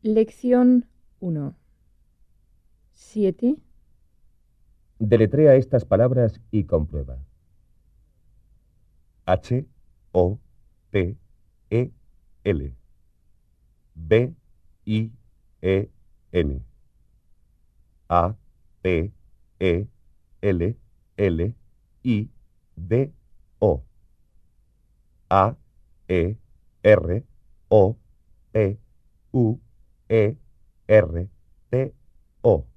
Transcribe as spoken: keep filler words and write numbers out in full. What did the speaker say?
Lección uno. siete. Deletrea estas palabras y comprueba. H, O, P, E, L. B, I, E, N. A, P, E, L, L, I, D, O. A, E, R, O, P, U, E, R, T, O.